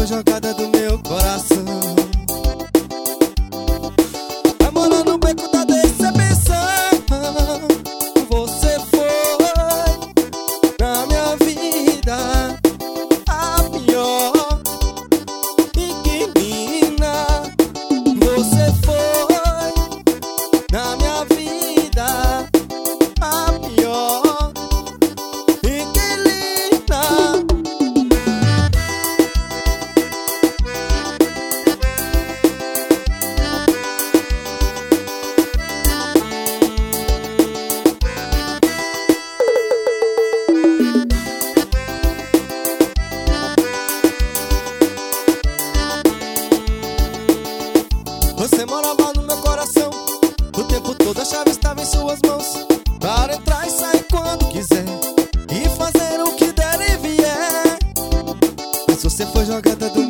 foi jogada do meu coração. Vai morar no beco da decepção. Você foi na minha vida a pior inquilina. Você foi na minha vida a pior inquilina. Você morava no meu coração, o tempo todo a chave estava em suas mãos, para entrar e sair quando quiser e fazer o que der e vier. Mas você foi jogada do